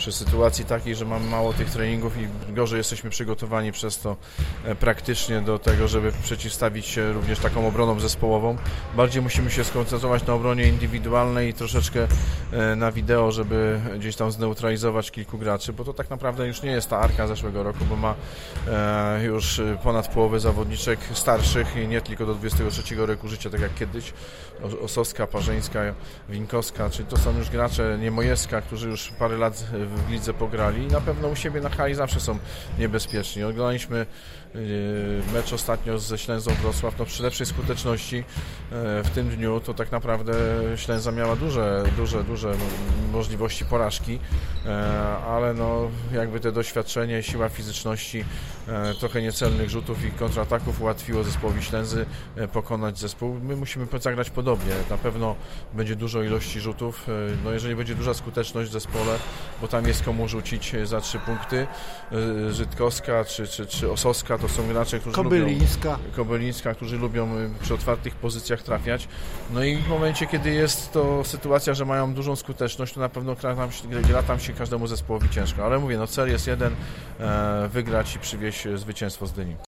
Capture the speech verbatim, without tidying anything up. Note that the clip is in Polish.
przy sytuacji takiej, że mamy mało tych treningów i gorzej jesteśmy przygotowani przez to praktycznie do tego, żeby przeciwstawić się również taką obroną zespołową. Bardziej musimy się skoncentrować na obronie indywidualnej i troszeczkę na wideo, żeby gdzieś tam zneutralizować kilku graczy, bo to tak naprawdę już nie jest ta Arka zeszłego roku, bo ma już ponad połowę zawodniczek starszych i nie tylko do dwudziestego trzeciego roku życia, tak jak kiedyś. Osowska, Parzeńska, Winkowska, czyli to są już gracze Niemojewska, którzy już parę lat w lidze pograli i na pewno u siebie na hali zawsze są niebezpieczni. Oglądaliśmy mecz ostatnio ze Ślęzą Wrocław, no przy lepszej skuteczności w tym dniu to tak naprawdę Ślęza miała duże, duże, duże możliwości porażki, ale no jakby te doświadczenie, siła fizyczności, trochę niecelnych rzutów i kontrataków ułatwiło zespołowi Ślęzy pokonać zespół. My musimy zagrać podobnie, na pewno będzie dużo ilości rzutów, no jeżeli będzie duża skuteczność w zespole, bo tam jest komu rzucić za trzy punkty, Żydkowska czy, czy, czy Osowska to są gracze, którzy Kobylińska. lubią Kobylińska, którzy lubią przy otwartych pozycjach trafiać. No i w momencie, kiedy jest to sytuacja, że mają dużą skuteczność, to na pewno gra tam, gra tam się każdemu zespołowi ciężko. Ale mówię, no cel jest jeden, wygrać i przywieźć zwycięstwo z Dyni.